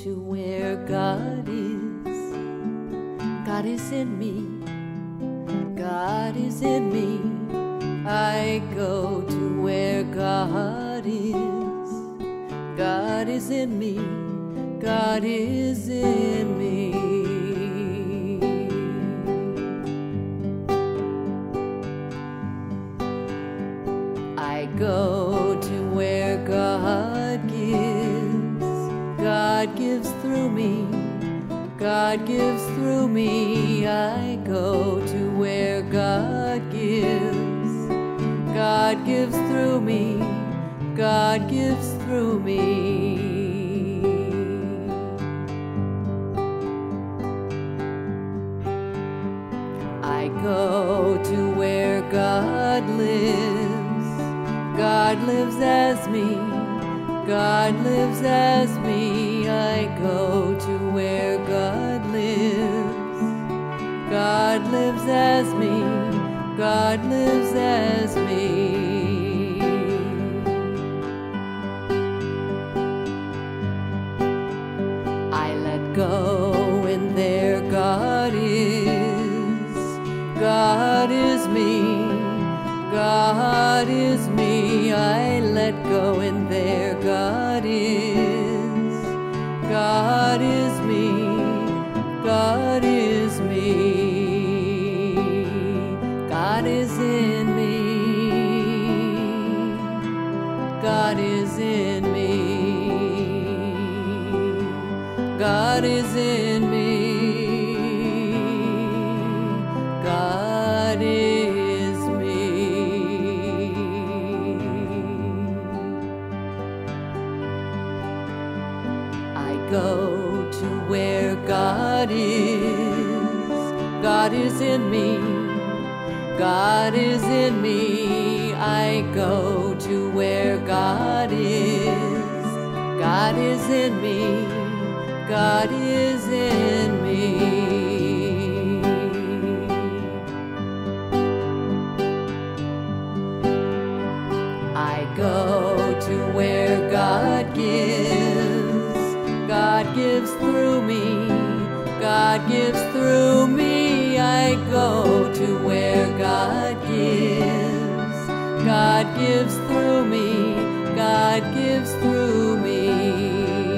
to where God is. God is in me. God is in me. I go to where God is. God is in me. God is in me. I go to where God gives. God gives through me. God gives through me. I go to where God gives. God gives through me. God gives through me. I go to where God lives. God lives as me. God lives as me. I go to where God lives. God lives as me. God lives as me. I let go and there God is. God is me. God is me. I let go and there God is. God is me. God is me. God is in me. God is in me. God is in me. God is me. I go to where God is. God is in me. God is in me. I go to where God is. God is in me. God is in me. I go to where God gives. God gives through me. God gives through me. I go to where God gives. God gives through me. God gives through me.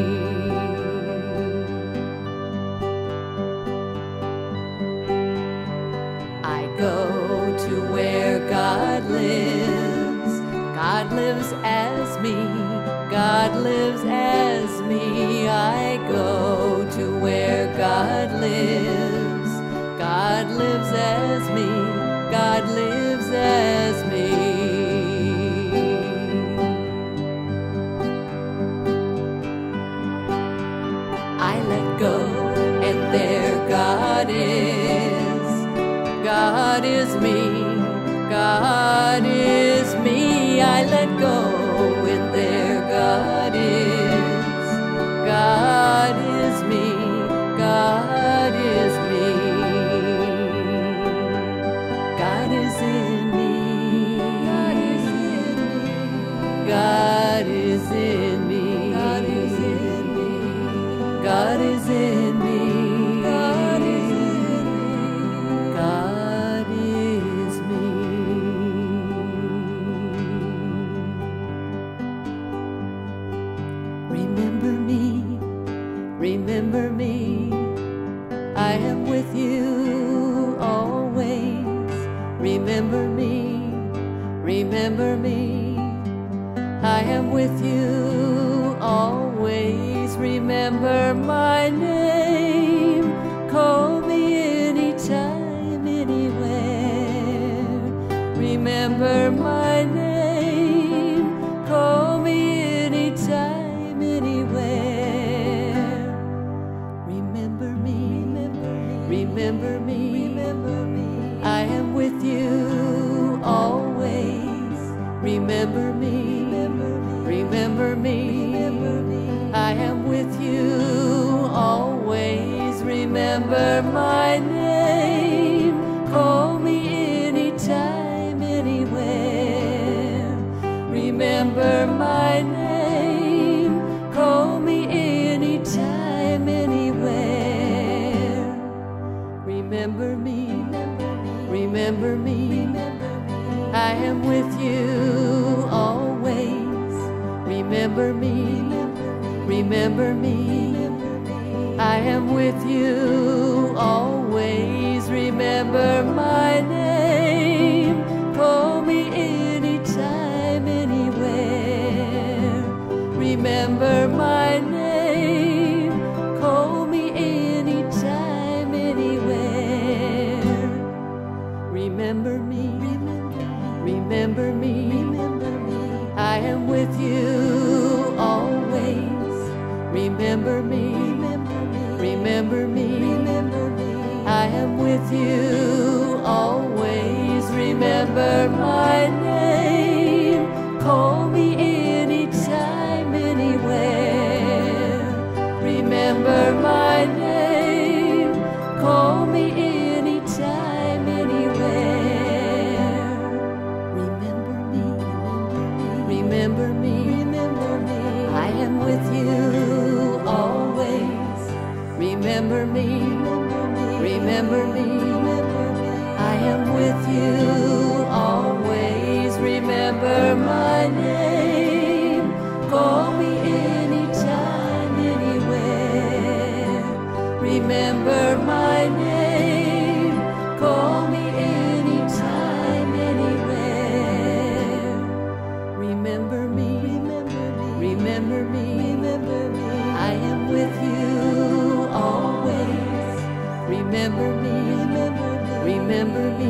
I go to where God lives. God lives as me. God lives as me. I go to where God lives. God lives as me. God lives as me. I let go and there God is. God is me. God is me. I let go and there God is. God is me. God is me. God is in me. God is in me. God is in me. God is in me. God is in me. God is in me. God is me. Remember me. Remember me. I am with you always. Remember me. Remember me. I am with you always. Remember my name. Call me anytime, anywhere. Remember my name. Call me anytime, anywhere. Remember me. Remember me. Remember me. I am with you always. Remember me. Remember me. I am with you always. Remember my name. Call me anytime, anywhere. Remember my name. Call me anytime. am with you always. Remember me, remember me. I am with you always. Remember my name. Call me anytime, anywhere. Remember my name. Call me anytime, anywhere. Remember me, remember me. I am with you always. Remember me, remember me. I am with you always. Remember my name. Call me anytime, anywhere. Remember my name. Call me anytime, anywhere. Remember me, remember me. I am with you always. Remember me, remember me. I am with you always. Remember my name. Call me anytime, anywhere. Remember my name. Call me anytime, anywhere. Remember me, remember me. I am with you always. Remember me, remember me.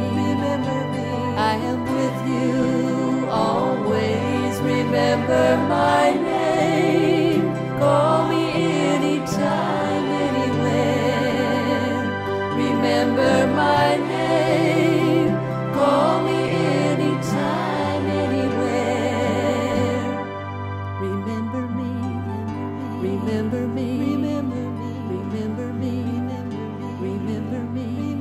I am with you always. Remember my name. Call me anytime, anywhere. Remember my name. Call me anytime, anywhere. Remember me, remember me. Remember me, remember me.